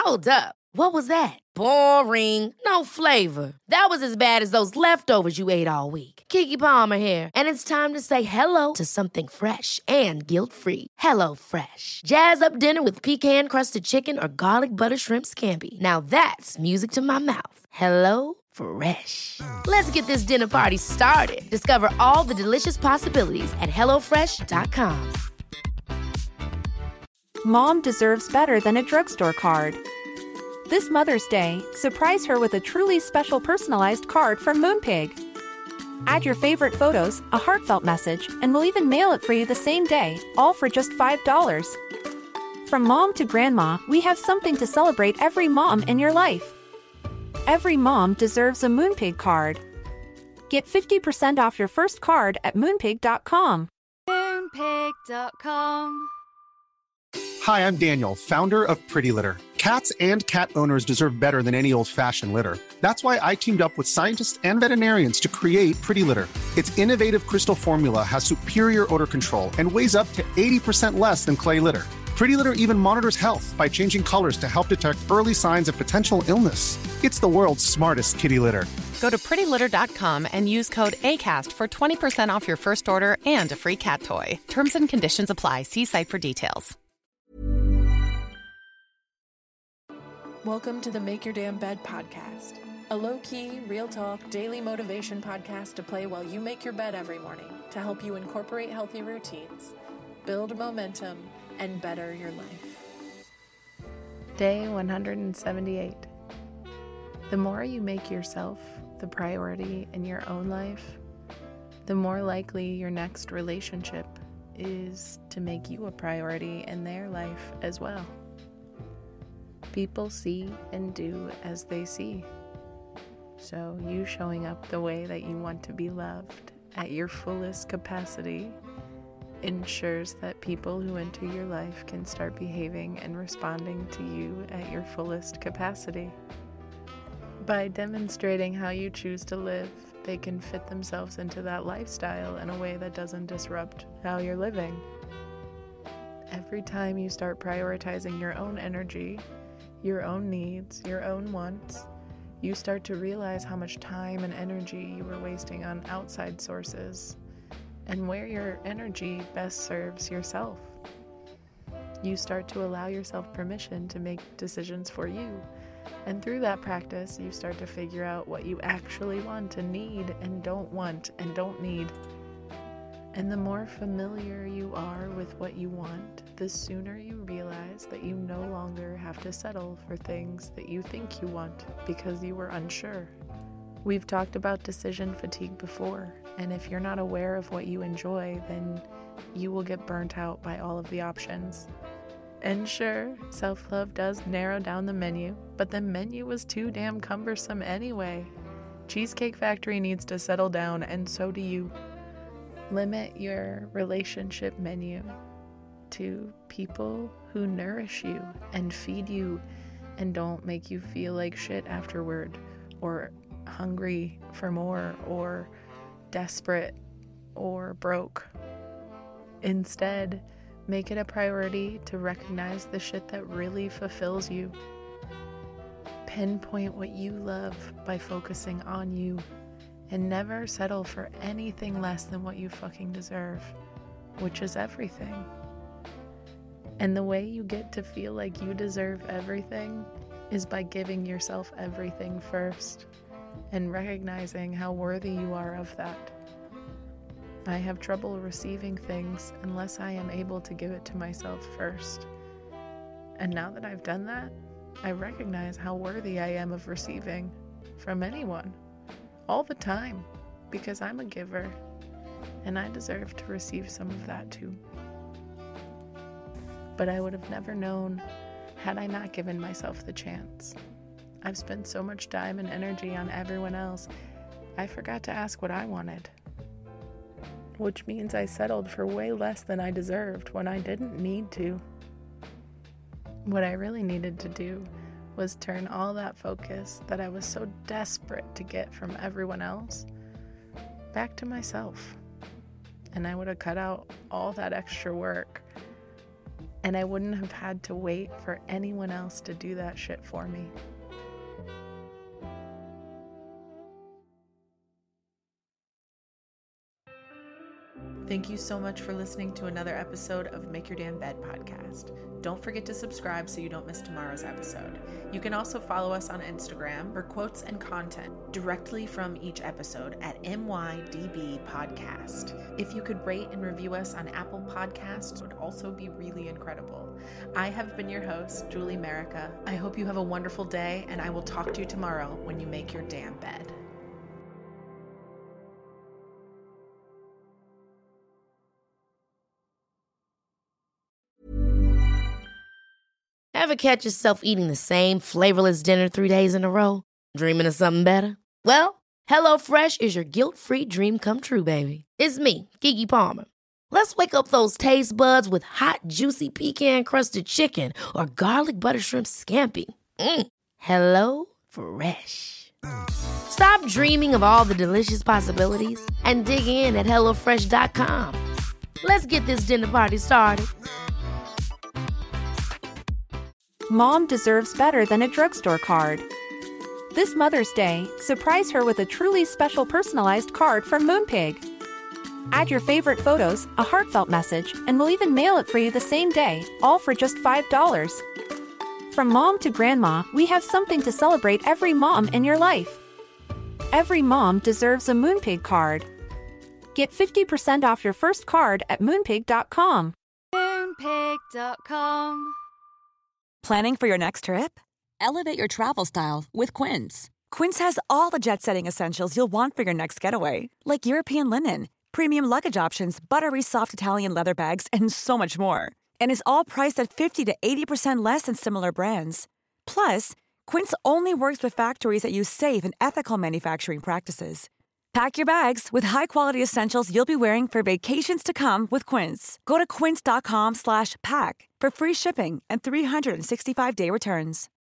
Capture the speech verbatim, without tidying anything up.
Hold up. What was that? Boring. No flavor. That was as bad as those leftovers you ate all week. Keke Palmer here, and it's time to say hello to something fresh and guilt-free. Hello Fresh. Jazz up dinner with pecan-crusted chicken or garlic butter shrimp scampi. Now that's music to my mouth. Hello Fresh. Let's get this dinner party started. Discover all the delicious possibilities at hello fresh dot com. Mom deserves better than a drugstore card. This Mother's Day, surprise her with a truly special personalized card from Moonpig. Add your favorite photos, a heartfelt message, and we'll even mail it for you the same day, all for just five dollars. From mom to grandma, we have something to celebrate every mom in your life. Every mom deserves a Moonpig card. Get fifty percent off your first card at moonpig dot com. moonpig dot com. Hi, I'm Daniel, founder of Pretty Litter. Cats and cat owners deserve better than any old-fashioned litter. That's why I teamed up with scientists and veterinarians to create Pretty Litter. Its innovative crystal formula has superior odor control and weighs up to eighty percent less than clay litter. Pretty Litter even monitors health by changing colors to help detect early signs of potential illness. It's the world's smartest kitty litter. Go to pretty litter dot com and use code ACAST for twenty percent off your first order and a free cat toy. Terms and conditions apply. See site for details. Welcome to the Make Your Damn Bed podcast, a low-key, real-talk, daily motivation podcast to play while you make your bed every morning to help you incorporate healthy routines, build momentum, and better your life. Day one hundred seventy-eight. The more you make yourself the priority in your own life, the more likely your next relationship is to make you a priority in their life as well. People see and do as they see. So you showing up the way that you want to be loved at your fullest capacity ensures that people who enter your life can start behaving and responding to you at your fullest capacity. By demonstrating how you choose to live, they can fit themselves into that lifestyle in a way that doesn't disrupt how you're living. Every time you start prioritizing your own energy, your own needs, your own wants, you start to realize how much time and energy you were wasting on outside sources and where your energy best serves yourself. You start to allow yourself permission to make decisions for you. And through that practice, you start to figure out what you actually want and need and don't want and don't need. And the more familiar you are with what you want, the sooner you realize that you no longer have to settle for things that you think you want because you were unsure. We've talked about decision fatigue before, and if you're not aware of what you enjoy, then you will get burnt out by all of the options. And sure, self-love does narrow down the menu, but the menu was too damn cumbersome anyway. Cheesecake Factory needs to settle down, and so do you. Limit your relationship menu to people who nourish you and feed you and don't make you feel like shit afterward, or hungry for more, or desperate, or broke. Instead, make it a priority to recognize the shit that really fulfills you. Pinpoint what you love by focusing on you. And never settle for anything less than what you fucking deserve, which is everything. And the way you get to feel like you deserve everything is by giving yourself everything first and recognizing how worthy you are of that. I have trouble receiving things unless I am able to give it to myself first. And now that I've done that, I recognize how worthy I am of receiving from anyone. All the time, because I'm a giver, and I deserve to receive some of that too. But I would have never known had I not given myself the chance. I've spent so much time and energy on everyone else, I forgot to ask what I wanted. Which means I settled for way less than I deserved when I didn't need to. What I really needed to do was turn all that focus that I was so desperate to get from everyone else back to myself. And I would have cut out all that extra work And I wouldn't have had to wait for anyone else to do that shit for me. Thank you so much for listening to another episode of Make Your Damn Bed podcast. Don't forget to subscribe so you don't miss tomorrow's episode. You can also follow us on Instagram for quotes and content directly from each episode at M Y D B Podcast. If you could rate and review us on Apple Podcasts, it would also be really incredible. I have been your host, Julie Merica. I hope you have a wonderful day, and I will talk to you tomorrow when you make your damn bed. Ever catch yourself eating the same flavorless dinner three days in a row? Dreaming of something better? Well, HelloFresh is your guilt-free dream come true, baby. It's me, Keke Palmer. Let's wake up those taste buds with hot, juicy pecan-crusted chicken or garlic butter shrimp scampi. Mm. Hello Fresh. Stop dreaming of all the delicious possibilities and dig in at hello fresh dot com. Let's get this dinner party started. Mom deserves better than a drugstore card. This Mother's Day, surprise her with a truly special personalized card from Moonpig. Add your favorite photos, a heartfelt message, and we'll even mail it for you the same day, all for just five dollars. From mom to grandma, we have something to celebrate every mom in your life. Every mom deserves a Moonpig card. Get fifty percent off your first card at moonpig dot com. Moonpig dot com. Planning for your next trip? Elevate your travel style with Quince. Quince has all the jet-setting essentials you'll want for your next getaway, like European linen, premium luggage options, buttery soft Italian leather bags, and so much more. And is all priced at fifty to eighty percent less than similar brands. Plus, Quince only works with factories that use safe and ethical manufacturing practices. Pack your bags with high-quality essentials you'll be wearing for vacations to come with Quince. Go to quince dot com slash pack for free shipping and three sixty-five day returns.